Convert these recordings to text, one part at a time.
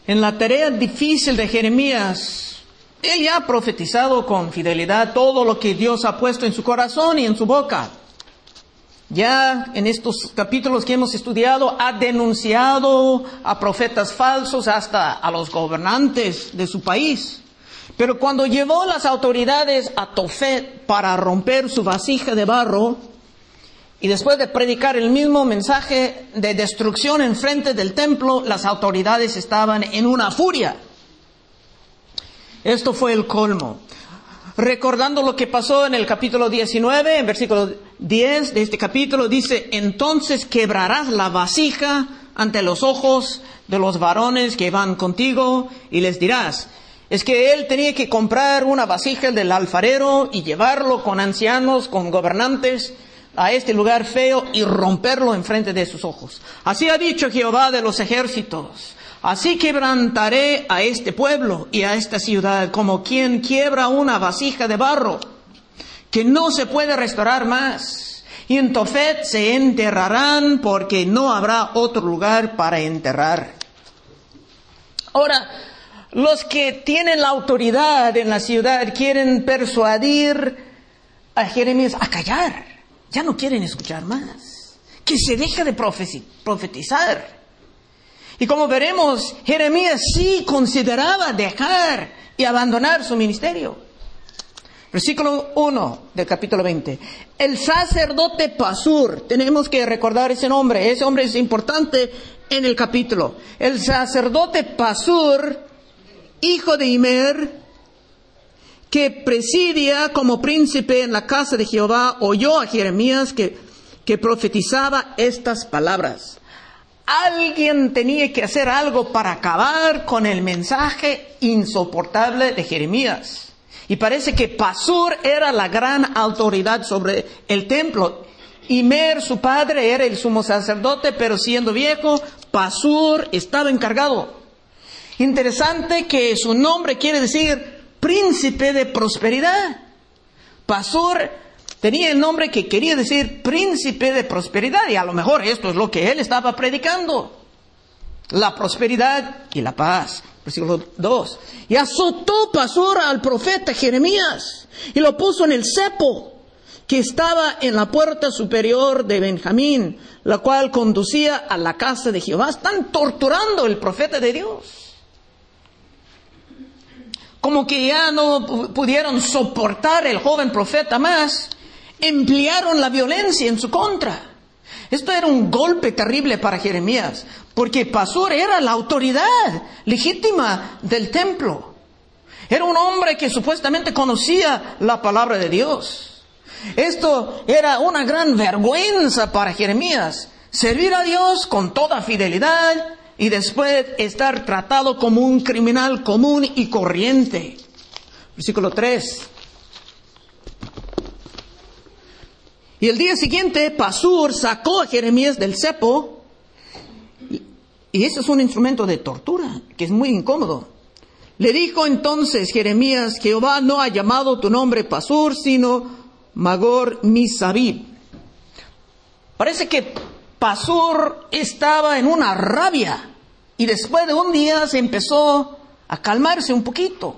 En la tarea difícil de Jeremías, él ya ha profetizado con fidelidad todo lo que Dios ha puesto en su corazón y en su boca. Ya en estos capítulos que hemos estudiado, ha denunciado a profetas falsos hasta a los gobernantes de su país. Pero cuando llevó las autoridades a Tofet para romper su vasija de barro, y después de predicar el mismo mensaje de destrucción en frente del templo, las autoridades estaban en una furia. Esto fue el colmo. Recordando lo que pasó en el capítulo 19, en versículo 10 de este capítulo, dice: entonces quebrarás la vasija ante los ojos de los varones que van contigo y les dirás. Es que él tenía que comprar una vasija del alfarero y llevarlo con ancianos, con gobernantes, a este lugar feo y romperlo enfrente de sus ojos. Así ha dicho Jehová de los ejércitos: así quebrantaré a este pueblo y a esta ciudad como quien quiebra una vasija de barro, que no se puede restaurar más. Y en Tofet se enterrarán porque no habrá otro lugar para enterrar. Ahora, los que tienen la autoridad en la ciudad quieren persuadir a Jeremías a callar. Ya no quieren escuchar más. Que se deje de profetizar. Y como veremos, Jeremías sí consideraba dejar y abandonar su ministerio. Versículo 1 del capítulo 20. El sacerdote Pasur, tenemos que recordar ese nombre es importante en el capítulo. El sacerdote Pasur, hijo de Immer, que presidia como príncipe en la casa de Jehová, oyó a Jeremías que profetizaba estas palabras. Alguien tenía que hacer algo para acabar con el mensaje insoportable de Jeremías. Y parece que Pasur era la gran autoridad sobre el templo. Immer, su padre, era el sumo sacerdote, pero siendo viejo, Pasur estaba encargado. Interesante que su nombre quiere decir príncipe de prosperidad. Pasur tenía el nombre que quería decir príncipe de prosperidad, y a lo mejor esto es lo que él estaba predicando: la prosperidad y la paz. Versículo 2. Y azotó Pasur al profeta Jeremías y lo puso en el cepo que estaba en la puerta superior de Benjamín, la cual conducía a la casa de Jehová. Están torturando al profeta de Dios. Como que ya no pudieron soportar el joven profeta más, emplearon la violencia en su contra. Esto era un golpe terrible para Jeremías, porque Pasur era la autoridad legítima del templo. Era un hombre que supuestamente conocía la palabra de Dios. Esto era una gran vergüenza para Jeremías: servir a Dios con toda fidelidad y después estar tratado como un criminal común y corriente. Versículo 3. Y el día siguiente Pasur sacó a Jeremías del cepo, y ese es un instrumento de tortura que es muy incómodo. Le dijo entonces Jeremías: Jehová no ha llamado tu nombre Pasur, sino Magor Misabib. Parece que Pasur estaba en una rabia, y después de un día se empezó a calmarse un poquito.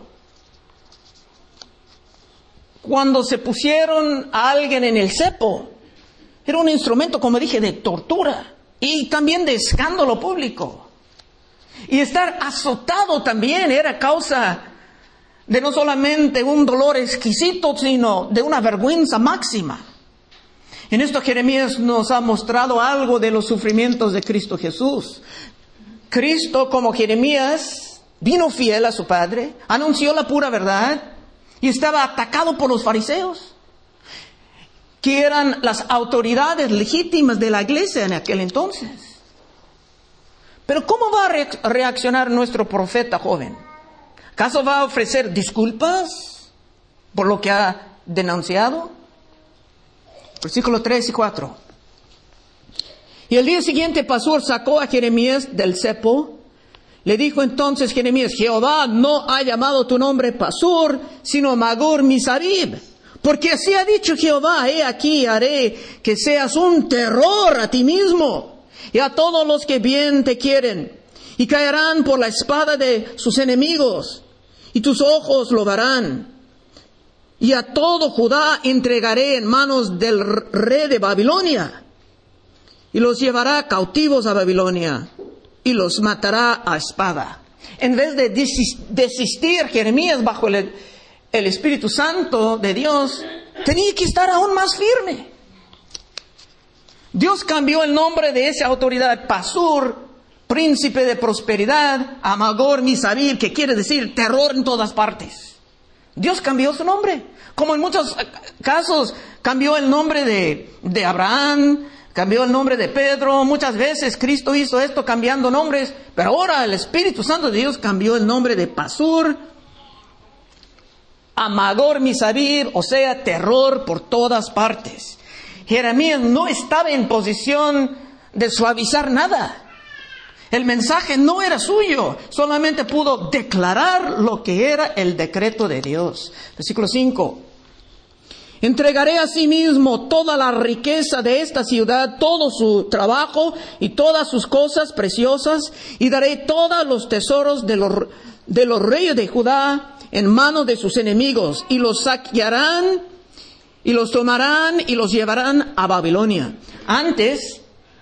Cuando se pusieron a alguien en el cepo, era un instrumento, como dije, de tortura y también de escándalo público. Y estar azotado también era causa de no solamente un dolor exquisito, sino de una vergüenza máxima. En esto Jeremías nos ha mostrado algo de los sufrimientos de Cristo Jesús. Cristo, como Jeremías, vino fiel a su Padre, anunció la pura verdad y estaba atacado por los fariseos, que eran las autoridades legítimas de la iglesia en aquel entonces. Pero ¿cómo va a reaccionar nuestro profeta joven? ¿Acaso va a ofrecer disculpas por lo que ha denunciado? Versículos 3 y 4. Y el día siguiente Pasur sacó a Jeremías del cepo. Le dijo entonces Jeremías: Jehová no ha llamado tu nombre Pasur, sino Magor Misabib. Porque así ha dicho Jehová: he aquí haré que seas un terror a ti mismo y a todos los que bien te quieren. y caerán por la espada de sus enemigos, y tus ojos lo verán. Y a todo Judá entregaré en manos del rey de Babilonia, y los llevará cautivos a Babilonia, y los matará a espada. En vez de desistir Jeremías bajo el Espíritu Santo de Dios, tenía que estar aún más firme. Dios cambió el nombre de esa autoridad, Pasur, príncipe de prosperidad, a Magor Misabib, que quiere decir terror en todas partes. Dios cambió su nombre. Como en muchos casos cambió el nombre de Abraham, cambió el nombre de Pedro. Muchas veces Cristo hizo esto cambiando nombres. Pero ahora el Espíritu Santo de Dios cambió el nombre de Pasur a Magor Misabib, o sea, terror por todas partes. Jeremías no estaba en posición de suavizar nada. El mensaje no era suyo, solamente pudo declarar lo que era el decreto de Dios. Versículo 5. Entregaré a sí mismo toda la riqueza de esta ciudad, todo su trabajo y todas sus cosas preciosas, y daré todos los tesoros de los reyes de Judá en manos de sus enemigos, y los saquearán, y los tomarán, y los llevarán a Babilonia. Antes,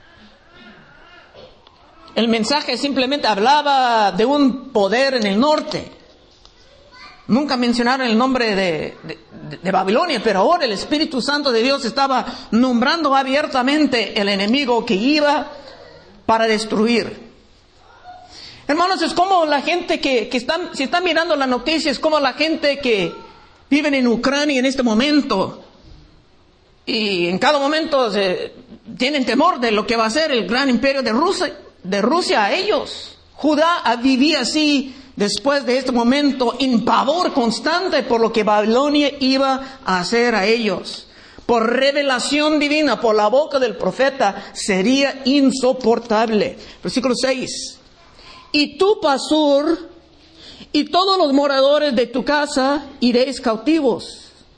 el mensaje simplemente hablaba de un poder en el norte. Nunca mencionaron el nombre de Babilonia, pero ahora el Espíritu Santo de Dios estaba nombrando abiertamente el enemigo que iba para destruir. Hermanos, es como la gente si están mirando las noticias, como la gente que viven en Ucrania en este momento, y en cada momento tienen temor de lo que va a ser el gran imperio de Rusia a ellos. Judá vivía así después de este momento en pavor constante por lo que Babilonia iba a hacer a ellos. Por revelación divina, por la boca del profeta, sería insoportable. Versículo 6. Y tú, Pasur, y todos los moradores de tu casa iréis cautivos.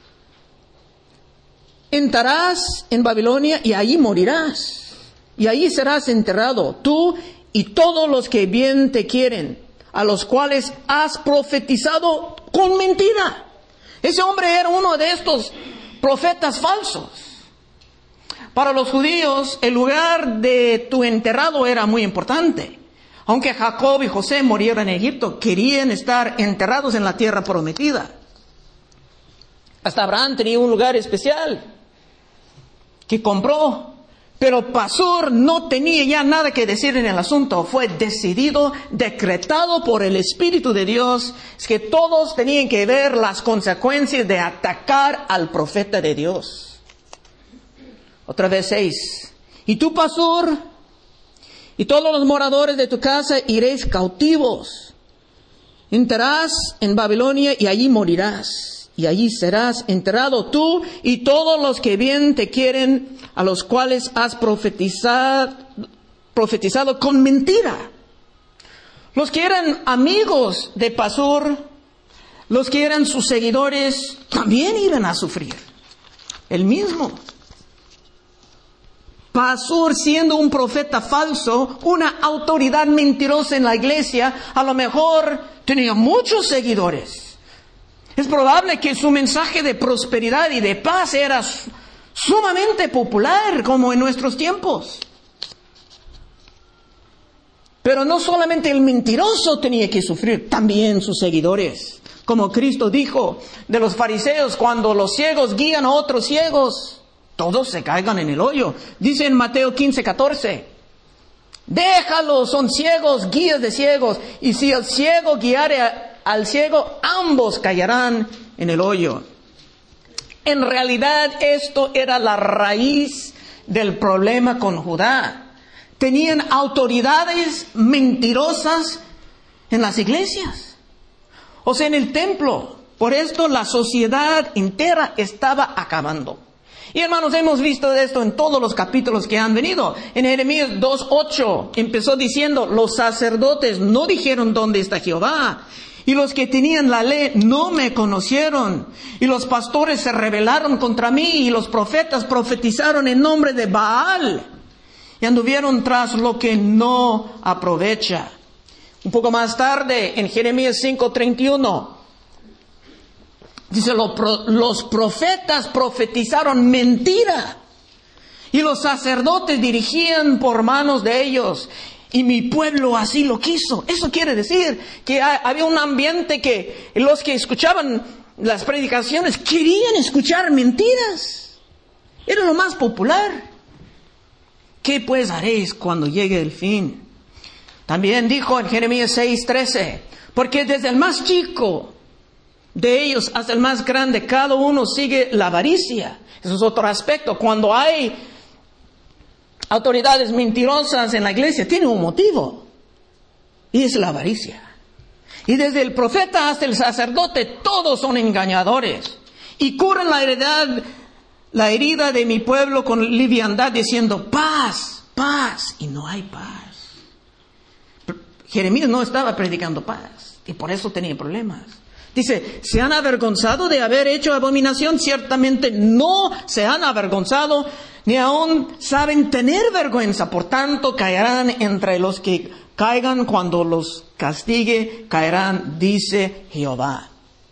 Entrarás en Babilonia y allí morirás. Y allí serás enterrado, tú y todos los que bien te quieren, a los cuales has profetizado con mentira. Ese hombre era uno de estos profetas falsos. Para los judíos, el lugar de tu enterrado era muy importante. Aunque Jacob y José murieron en Egipto, querían estar enterrados en la tierra prometida. Hasta Abraham tenía un lugar especial que compró. Pero Pasur no tenía ya nada que decir en el asunto. Fue decidido, decretado por el Espíritu de Dios, es que todos tenían que ver las consecuencias de atacar al profeta de Dios. Otra vez 6. Y tú, Pasur, y todos los moradores de tu casa iréis cautivos. Entrarás en Babilonia y allí morirás. Y allí serás enterrado tú y todos los que bien te quieren, a los cuales has profetizado con mentira. Los que eran amigos de Pasur, los que eran sus seguidores, también iban a sufrir. El mismo. Pasur, siendo un profeta falso, una autoridad mentirosa en la iglesia, a lo mejor tenía muchos seguidores. Es probable que su mensaje de prosperidad y de paz era sumamente popular, como en nuestros tiempos. Pero no solamente el mentiroso tenía que sufrir, también sus seguidores. Como Cristo dijo de los fariseos, cuando los ciegos guían a otros ciegos, todos se caigan en el hoyo. Dice en Mateo 15:14, déjalos, son ciegos, guías de ciegos, y si el ciego guiare al ciego, ambos caerán en el hoyo. En realidad, esto era la raíz del problema con Judá. Tenían autoridades mentirosas en las iglesias, o sea, en el templo. Por esto la sociedad entera estaba acabando. Y hermanos, hemos visto esto en todos los capítulos que han venido. En Jeremías 2:8 empezó diciendo, los sacerdotes no dijeron dónde está Jehová. Y los que tenían la ley no me conocieron. Y los pastores se rebelaron contra mí. Y los profetas profetizaron en nombre de Baal. Y anduvieron tras lo que no aprovecha. Un poco más tarde, en Jeremías 5:31, dice, los profetas profetizaron mentira, y los sacerdotes dirigían por manos de ellos, y mi pueblo así lo quiso. Eso quiere decir que había un ambiente que los que escuchaban las predicaciones querían escuchar mentiras. Era lo más popular. ¿Qué pues haréis cuando llegue el fin? También dijo en Jeremías 6:13, porque desde el más chico de ellos hasta el más grande, cada uno sigue la avaricia. Eso es otro aspecto. Cuando hay autoridades mentirosas en la iglesia, tiene un motivo, y es la avaricia. Y desde el profeta hasta el sacerdote, todos son engañadores, y curan la herida de mi pueblo con liviandad, diciendo paz, paz, y no hay paz. Jeremías no estaba predicando paz, y por eso tenía problemas. Dice, ¿se han avergonzado de haber hecho abominación? Ciertamente no se han avergonzado, ni aún saben tener vergüenza. Por tanto, caerán entre los que caigan, cuando los castigue, caerán, dice Jehová.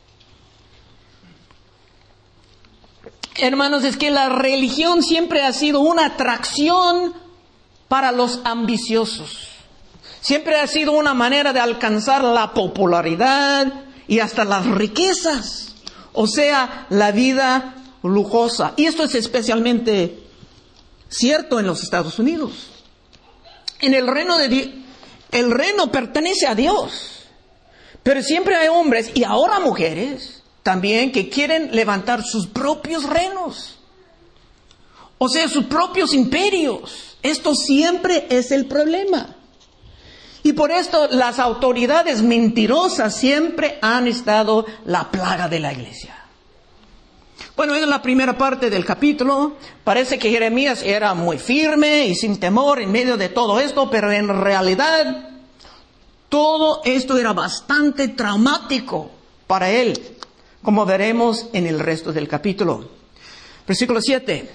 Hermanos, es que la religión siempre ha sido una atracción para los ambiciosos. Siempre ha sido una manera de alcanzar la popularidad y hasta las riquezas, o sea, la vida lujosa. Y esto es especialmente cierto en los Estados Unidos. En el reino de Dios, el reino pertenece a Dios, pero siempre hay hombres y ahora mujeres también que quieren levantar sus propios reinos, o sea, sus propios imperios. Esto siempre es el problema. Y por esto las autoridades mentirosas siempre han estado la plaga de la iglesia. Bueno, en la primera parte del capítulo parece que Jeremías era muy firme y sin temor en medio de todo esto, pero en realidad todo esto era bastante traumático para él, como veremos en el resto del capítulo. Versículo 7.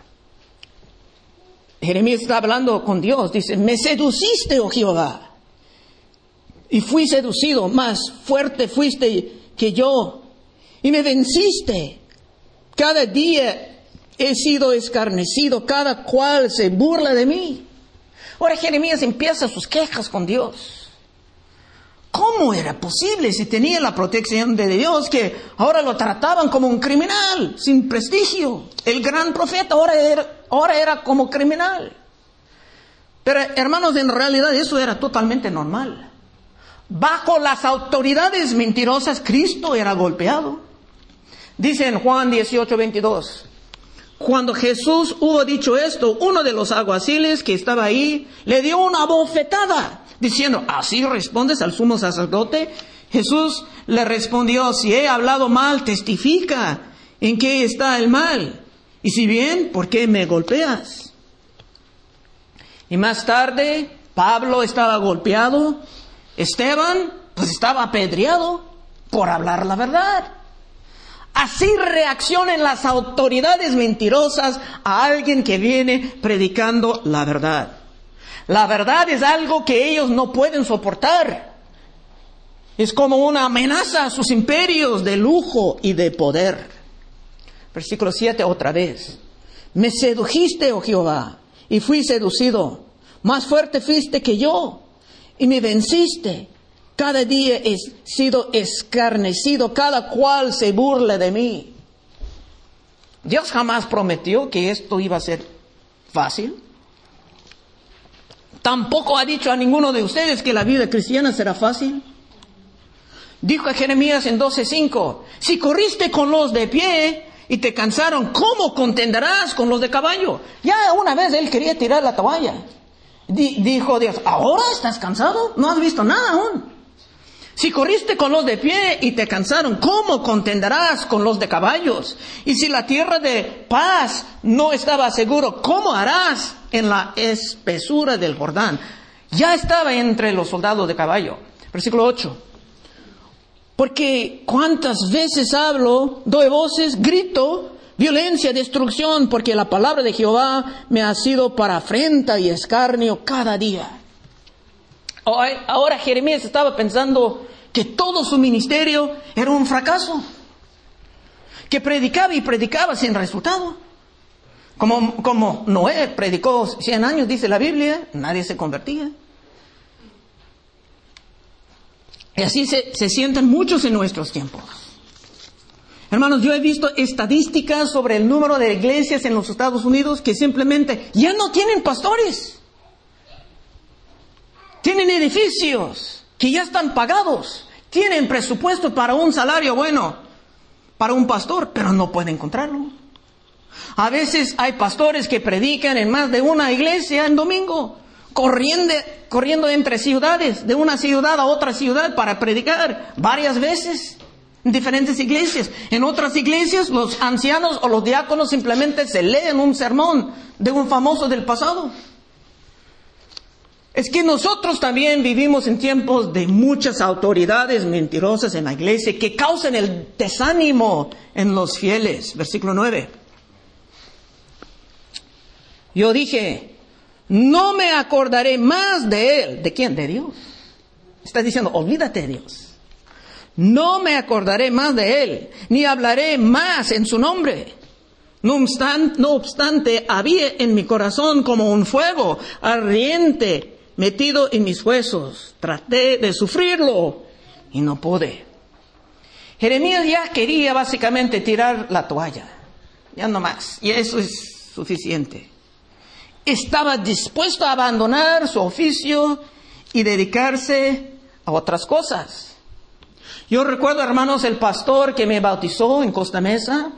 Jeremías está hablando con Dios, dice, me seduciste, oh Jehová, y fui seducido, más fuerte fuiste que yo, y me venciste. Cada día he sido escarnecido, cada cual se burla de mí. Ahora Jeremías empieza sus quejas con Dios. ¿Cómo era posible, si tenía la protección de Dios, que ahora lo trataban como un criminal, sin prestigio? El gran profeta ahora era como criminal. Pero hermanos, en realidad eso era totalmente normal. Bajo las autoridades mentirosas, Cristo era golpeado. Dice en Juan 18:22, cuando Jesús hubo dicho esto, uno de los alguaciles que estaba ahí le dio una bofetada, diciendo, ¿así respondes al sumo sacerdote? Jesús le respondió, si he hablado mal, testifica en qué está el mal. Y si bien, ¿por qué me golpeas? Y más tarde, Pablo estaba golpeado. Esteban, pues estaba apedreado por hablar la verdad. Así reaccionan las autoridades mentirosas a alguien que viene predicando la verdad. La verdad es algo que ellos no pueden soportar. Es como una amenaza a sus imperios de lujo y de poder. Versículo 7 otra vez. Me sedujiste, oh Jehová, y fui seducido. Más fuerte fuiste que yo, y me venciste. Cada día he sido escarnecido, cada cual se burla de mí. Dios jamás prometió que esto iba a ser fácil. Tampoco ha dicho a ninguno de ustedes que la vida cristiana será fácil. Dijo a Jeremías en 12:5, si corriste con los de pie y te cansaron, ¿cómo contenderás con los de caballo? Ya una vez él quería tirar la toalla. Dijo Dios, ¿ahora estás cansado? No has visto nada aún. Si corriste con los de pie y te cansaron, ¿cómo contenderás con los de caballos? Y si la tierra de paz no estaba seguro, ¿cómo harás en la espesura del Jordán? Ya estaba entre los soldados de caballo. Versículo 8. Porque cuántas veces hablo, doy voces, grito, violencia, destrucción, porque la palabra de Jehová me ha sido para afrenta y escarnio cada día. Ahora Jeremías estaba pensando que todo su ministerio era un fracaso, que predicaba y predicaba sin resultado. Como Noé predicó 100 años, dice la Biblia, nadie se convertía. Y así se sienten muchos en nuestros tiempos. Hermanos, yo he visto estadísticas sobre el número de iglesias en los Estados Unidos que simplemente ya no tienen pastores. Tienen edificios que ya están pagados. Tienen presupuesto para un salario bueno para un pastor, pero no pueden encontrarlo. A veces hay pastores que predican en más de una iglesia en domingo, corriendo entre ciudades, de una ciudad a otra ciudad para predicar varias veces en diferentes iglesias. En otras iglesias los ancianos o los diáconos simplemente se leen un sermón de un famoso del pasado. Es que nosotros también vivimos en tiempos de muchas autoridades mentirosas en la iglesia que causan el desánimo en los fieles. Versículo 9. Yo dije, no me acordaré más de él. ¿De quién? De Dios. Está diciendo, olvídate de Dios. No me acordaré más de él, ni hablaré más en su nombre. No obstante, había en mi corazón como un fuego ardiente metido en mis huesos. Traté de sufrirlo y no pude. Jeremías ya quería básicamente tirar la toalla. Ya no más. Y eso es suficiente. Estaba dispuesto a abandonar su oficio y dedicarse a otras cosas. Yo recuerdo, hermanos, el pastor que me bautizó en Costa Mesa.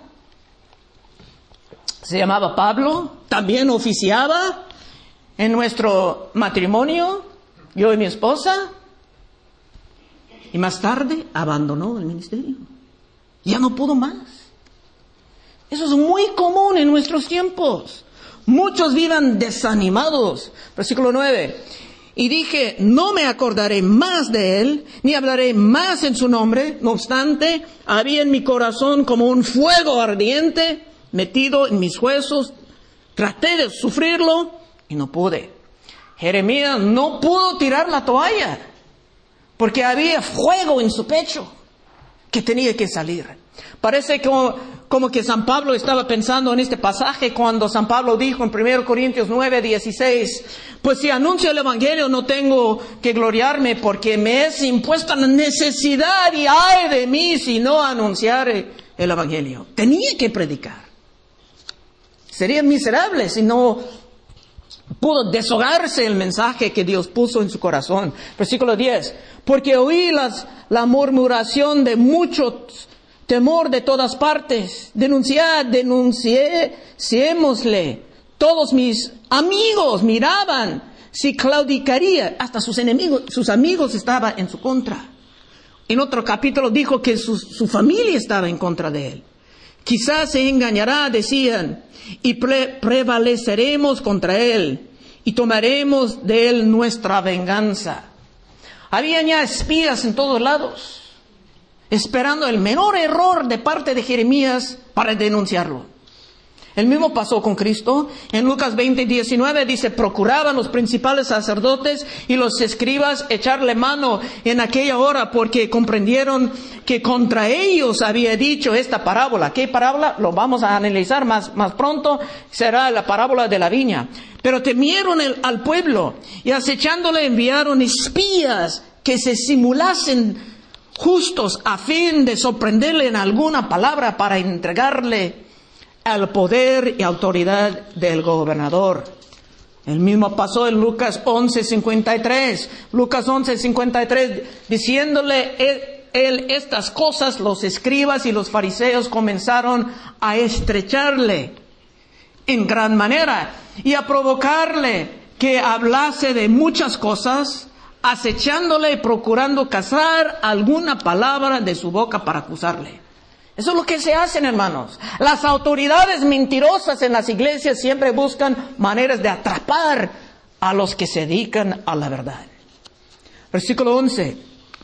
Se llamaba Pablo. También oficiaba en nuestro matrimonio, yo y mi esposa. Y más tarde abandonó el ministerio. Ya no pudo más. Eso es muy común en nuestros tiempos. Muchos vivan desanimados. Versículo 9. Y dije, no me acordaré más de él, ni hablaré más en su nombre. No obstante, había en mi corazón como un fuego ardiente metido en mis huesos. Traté de sufrirlo y no pude. Jeremías no pudo tirar la toalla porque había fuego en su pecho que tenía que salir. Parece como que San Pablo estaba pensando en este pasaje cuando San Pablo dijo en 1 Corintios 9:16, pues si anuncio el Evangelio no tengo que gloriarme porque me es impuesta la necesidad y ay de mí si no anunciare el Evangelio. Tenía que predicar. Sería miserable si no pudo deshogarse el mensaje que Dios puso en su corazón. Versículo 10. Porque oí la murmuración de muchos, temor de todas partes. Denunciémosle. Todos mis amigos miraban si claudicaría. Hasta sus amigos estaban en su contra. En otro capítulo dijo que su familia estaba en contra de él. Quizás se engañará, decían, y prevaleceremos contra él y tomaremos de él nuestra venganza. Había ya espías en todos lados, esperando el menor error de parte de Jeremías para denunciarlo. El mismo pasó con Cristo. En Lucas 20:19 dice, procuraban los principales sacerdotes y los escribas echarle mano en aquella hora porque comprendieron que contra ellos había dicho esta parábola. ¿Qué parábola? Lo vamos a analizar más pronto. Será la parábola de la viña. Pero temieron al pueblo y acechándole enviaron espías que se simulasen justos a fin de sorprenderle en alguna palabra para entregarle al poder y autoridad del gobernador. El mismo pasó en Lucas 11:53. Lucas 11:53, diciéndole él estas cosas, los escribas y los fariseos comenzaron a estrecharle en gran manera y a provocarle que hablase de muchas cosas, acechándole y procurando cazar alguna palabra de su boca para acusarle. Eso es lo que se hacen, hermanos. Las autoridades mentirosas en las iglesias siempre buscan maneras de atrapar a los que se dedican a la verdad. Versículo 11.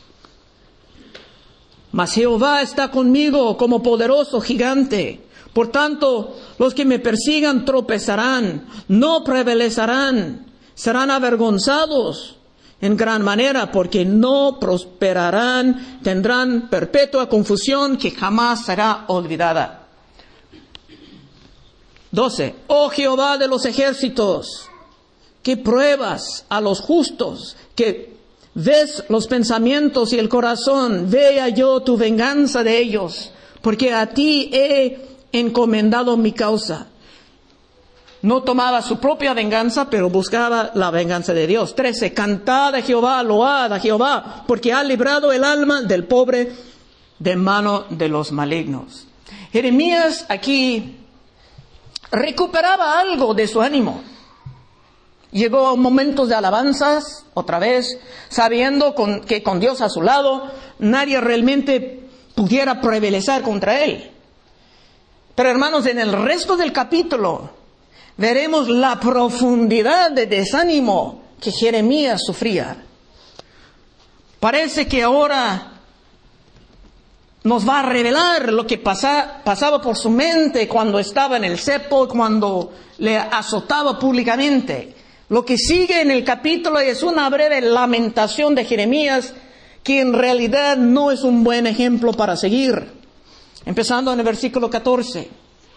Mas Jehová está conmigo como poderoso gigante. Por tanto, los que me persigan tropezarán, no prevalecerán, serán avergonzados. en gran manera, porque no prosperarán, tendrán perpetua confusión que jamás será olvidada. 12. Oh Jehová de los ejércitos, que pruebas a los justos, que ves los pensamientos y el corazón, vea yo tu venganza de ellos, porque a ti he encomendado mi causa. No tomaba su propia venganza, pero buscaba la venganza de Dios. 13. Cantad a Jehová, load a Jehová, porque ha librado el alma del pobre de mano de los malignos. Jeremías aquí recuperaba algo de su ánimo. Llegó a momentos de alabanzas, otra vez, sabiendo que con Dios a su lado, nadie realmente pudiera prevalecer contra él. Pero hermanos, en el resto del capítulo, veremos la profundidad de desánimo que Jeremías sufría. Parece que ahora nos va a revelar lo que pasaba por su mente cuando estaba en el cepo, cuando le azotaba públicamente. Lo que sigue en el capítulo es una breve lamentación de Jeremías, que en realidad no es un buen ejemplo para seguir. Empezando en el versículo 14.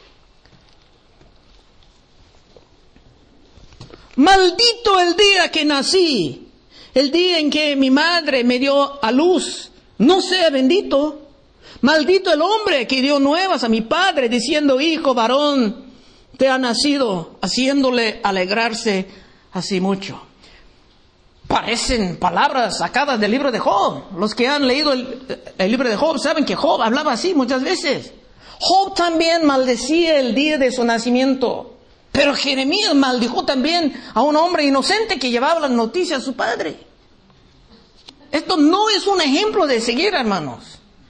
Maldito el día que nací, el día en que mi madre me dio a luz, no sea bendito. Maldito el hombre que dio nuevas a mi padre, diciendo, hijo varón, te ha nacido, haciéndole alegrarse así mucho. Parecen palabras sacadas del libro de Job. Los que han leído el libro de Job saben que Job hablaba así muchas veces. Job también maldecía el día de su nacimiento. Pero Jeremías maldijo también a un hombre inocente que llevaba las noticias a su padre. Esto no es un ejemplo de seguir, hermanos.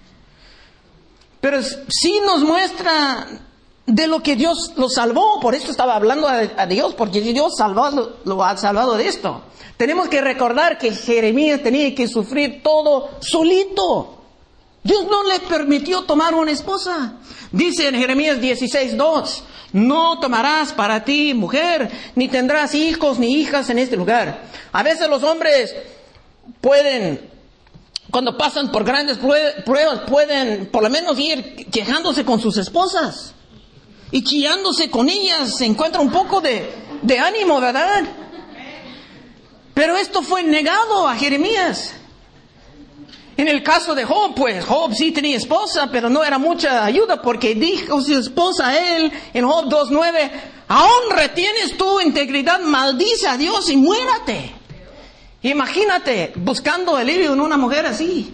Pero sí nos muestra de lo que Dios lo salvó. Por eso estaba hablando a Dios, porque Dios lo ha salvado de esto. Tenemos que recordar que Jeremías tenía que sufrir todo solito. Dios no le permitió tomar una esposa. Dice en Jeremías 16:2, no tomarás para ti mujer, ni tendrás hijos ni hijas en este lugar. A veces los hombres pueden, cuando pasan por grandes pruebas, pueden por lo menos ir quejándose con sus esposas. Y chillándose con ellas se encuentra un poco de ánimo, ¿verdad? Pero esto fue negado a Jeremías. En el caso de Job, pues Job sí tenía esposa, pero no era mucha ayuda, porque dijo su esposa a él en Job 2:9, aún retienes tu integridad, maldice a Dios y muérate. Imagínate buscando alivio en una mujer así.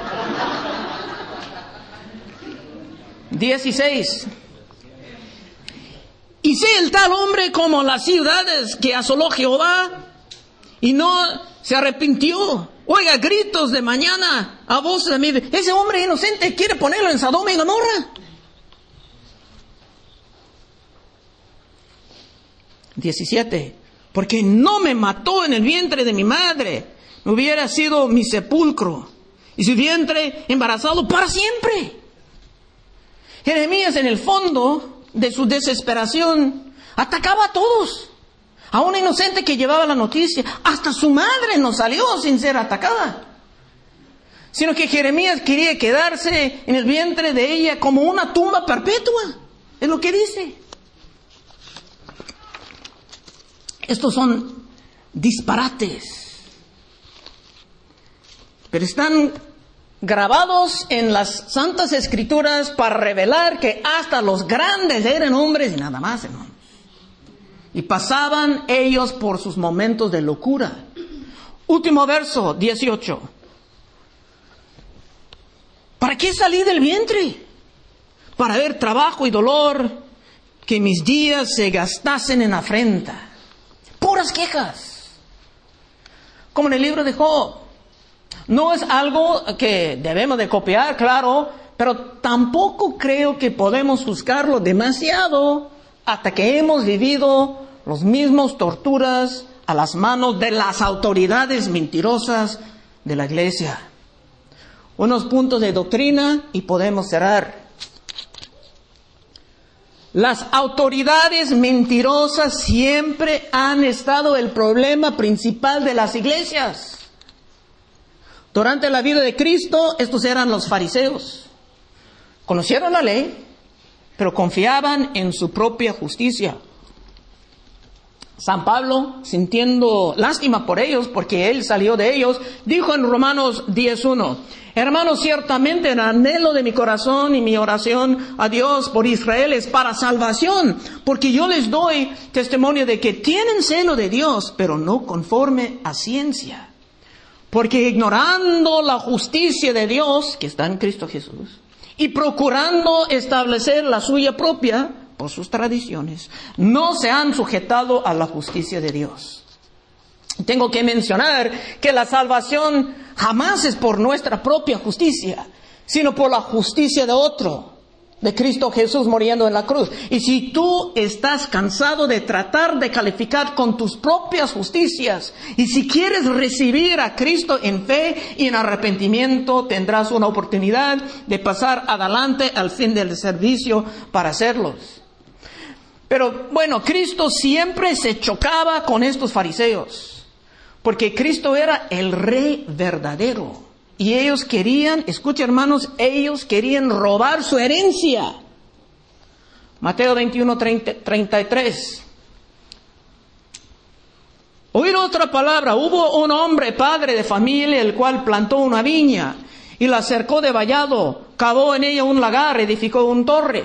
16. Y sea el tal hombre como las ciudades que asoló Jehová, y no se arrepintió. Oiga gritos de mañana a voz de mi... Ese hombre inocente quiere ponerlo en Sodoma y Gomorra. 17. Porque no me mató en el vientre de mi madre, no hubiera sido mi sepulcro, y su vientre embarazado para siempre. Jeremías, en el fondo de su desesperación, atacaba a todos. A una inocente que llevaba la noticia. Hasta su madre no salió sin ser atacada. Sino que Jeremías quería quedarse en el vientre de ella como una tumba perpetua. Es lo que dice. Estos son disparates. Pero están grabados en las Santas Escrituras para revelar que hasta los grandes eran hombres y nada más, hermanos. Y pasaban ellos por sus momentos de locura. Último verso, 18. ¿Para qué salí del vientre? Para ver trabajo y dolor, que mis días se gastasen en afrenta. Puras quejas. Como en el libro de Job. No es algo que debemos de copiar, claro, pero tampoco creo que podemos juzgarlo demasiado hasta que hemos vivido los mismos torturas a las manos de las autoridades mentirosas de la iglesia. Unos puntos de doctrina y podemos cerrar. Las autoridades mentirosas siempre han estado el problema principal de las iglesias. Durante la vida de Cristo, estos eran los fariseos. Conocieron la ley, pero confiaban en su propia justicia. San Pablo, sintiendo lástima por ellos, porque él salió de ellos, dijo en Romanos 10:1, hermanos, ciertamente el anhelo de mi corazón y mi oración a Dios por Israel es para salvación, porque yo les doy testimonio de que tienen celo de Dios, pero no conforme a ciencia. Porque ignorando la justicia de Dios, que está en Cristo Jesús, y procurando establecer la suya propia por sus tradiciones, no se han sujetado a la justicia de Dios. Tengo que mencionar que la salvación jamás es por nuestra propia justicia, sino por la justicia de otro, de Cristo Jesús muriendo en la cruz. Y si tú estás cansado de tratar de calificar con tus propias justicias, y si quieres recibir a Cristo en fe y en arrepentimiento, tendrás una oportunidad de pasar adelante al fin del servicio para hacerlos. Pero bueno, Cristo siempre se chocaba con estos fariseos, porque Cristo era el Rey verdadero. Y ellos querían, escucha hermanos, ellos querían robar su herencia. Mateo 21:33. Oír otra palabra. Hubo un hombre, padre de familia, el cual plantó una viña y la cercó de vallado, cavó en ella un lagar, edificó una torre,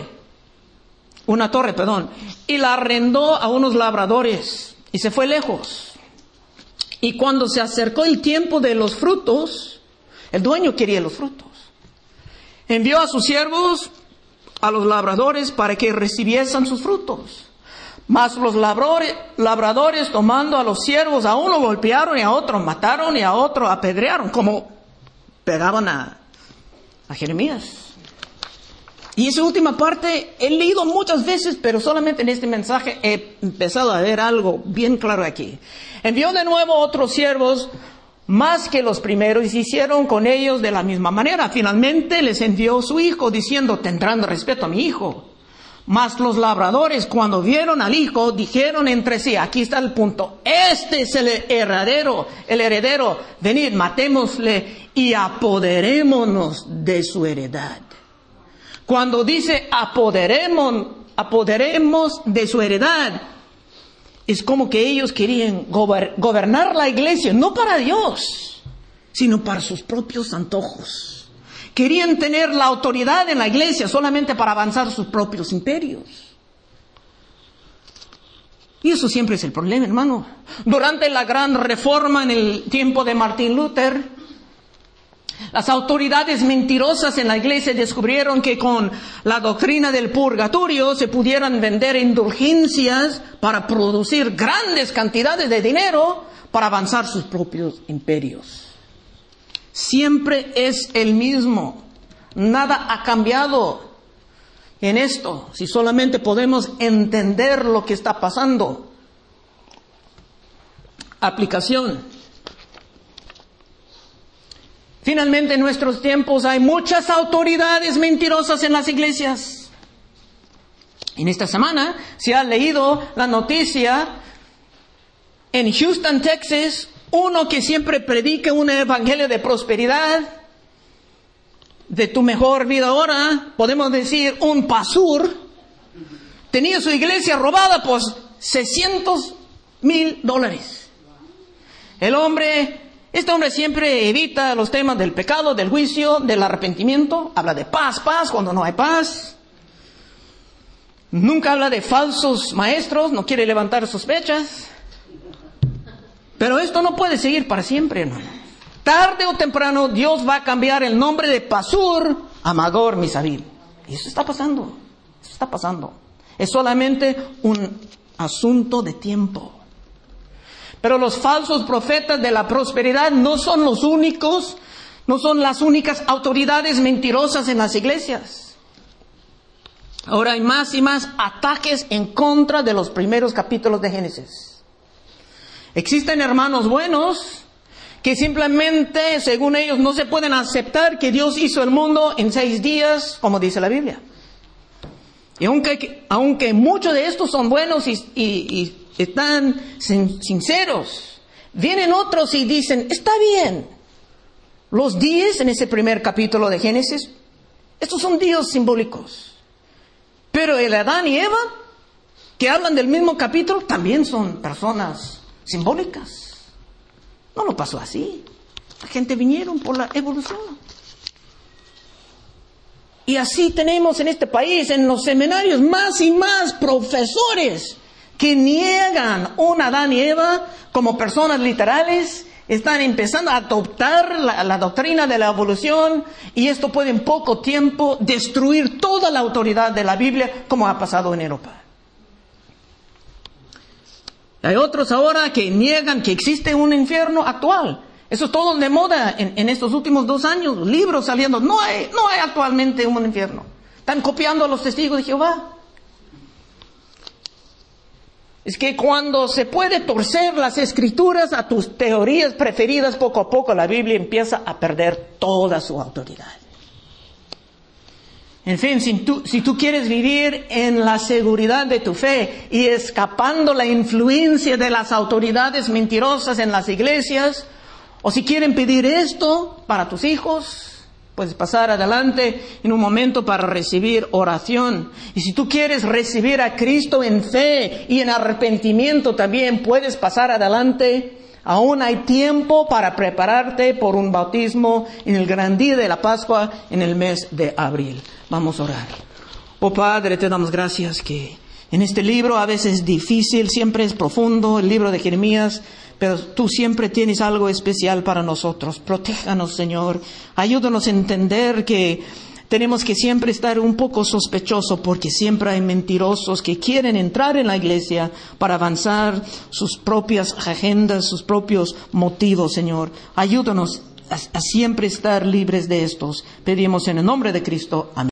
y la arrendó a unos labradores y se fue lejos. Y cuando se acercó el tiempo de los frutos, el dueño quería los frutos. Envió a sus siervos, a los labradores, para que recibiesen sus frutos. Mas los labradores, tomando a los siervos, a uno golpearon y a otro mataron y a otro apedrearon, como pegaban a Jeremías. Y esa última parte he leído muchas veces, pero solamente en este mensaje he empezado a ver algo bien claro aquí. Envió de nuevo a otros siervos, más que los primeros, y hicieron con ellos de la misma manera. Finalmente les envió su hijo, diciendo, tendrán respeto a mi hijo. Mas los labradores, cuando vieron al hijo, dijeron entre sí, aquí está el punto, este es el heredero, venid, matémosle y apoderémonos de su heredad. Cuando dice apoderemos de su heredad, es como que ellos querían gobernar la iglesia, no para Dios, sino para sus propios antojos. Querían tener la autoridad en la iglesia solamente para avanzar sus propios imperios. Y eso siempre es el problema, hermano. Durante la gran reforma en el tiempo de Martín Luther, las autoridades mentirosas en la iglesia descubrieron que con la doctrina del purgatorio se pudieran vender indulgencias para producir grandes cantidades de dinero para avanzar sus propios imperios. Siempre es el mismo. Nada ha cambiado en esto, si solamente podemos entender lo que está pasando. Aplicación. Finalmente, en nuestros tiempos hay muchas autoridades mentirosas en las iglesias. En esta semana se ha leído la noticia en Houston, Texas, uno que siempre predica un evangelio de prosperidad, de tu mejor vida ahora, podemos decir un pastor, tenía su iglesia robada por $600,000. Este hombre siempre evita los temas del pecado, del juicio, del arrepentimiento. Habla de paz cuando no hay paz. Nunca habla de falsos maestros, no quiere levantar sospechas. Pero esto no puede seguir para siempre, hermano. Tarde o temprano Dios va a cambiar el nombre de Pasur a Magor Misabil. Y eso está pasando. Es solamente un asunto de tiempo. Pero los falsos profetas de la prosperidad no son los únicos, no son las únicas autoridades mentirosas en las iglesias. Ahora hay más y más ataques en contra de los primeros capítulos de Génesis. Existen hermanos buenos que simplemente, según ellos, no se pueden aceptar que Dios hizo el mundo en 6 días, como dice la Biblia. Y aunque muchos de estos son buenos y están sinceros, vienen otros y dicen, está bien, Los 10 en ese primer capítulo de Génesis, estos son días simbólicos. Pero el Adán y Eva, que hablan del mismo capítulo, también son personas simbólicas. No lo pasó así. La gente vinieron por la evolución. Y así tenemos en este país, en los seminarios, más y más profesores que niegan un Adán y Eva como personas literales. Están empezando a adoptar la doctrina de la evolución, y esto puede en poco tiempo destruir toda la autoridad de la Biblia, como ha pasado en Europa. Hay otros ahora que niegan que existe un infierno actual. Eso es todo de moda en estos últimos 2 años. Libros saliendo. No hay actualmente un infierno. Están copiando a los testigos de Jehová. Es que cuando se puede torcer las escrituras a tus teorías preferidas, poco a poco la Biblia empieza a perder toda su autoridad. En fin, si tú quieres vivir en la seguridad de tu fe y escapando la influencia de las autoridades mentirosas en las iglesias, o si quieren pedir esto para tus hijos, puedes pasar adelante en un momento para recibir oración. Y si tú quieres recibir a Cristo en fe y en arrepentimiento también, puedes pasar adelante. Aún hay tiempo para prepararte por un bautismo en el gran día de la Pascua en el mes de abril. Vamos a orar. Oh Padre, te damos gracias que en este libro a veces es difícil, siempre es profundo, el libro de Jeremías, pero tú siempre tienes algo especial para nosotros. Protéjanos, Señor. Ayúdanos a entender que tenemos que siempre estar un poco sospechosos, porque siempre hay mentirosos que quieren entrar en la iglesia para avanzar sus propias agendas, sus propios motivos, Señor. Ayúdanos a siempre estar libres de estos. Pedimos en el nombre de Cristo. Amén.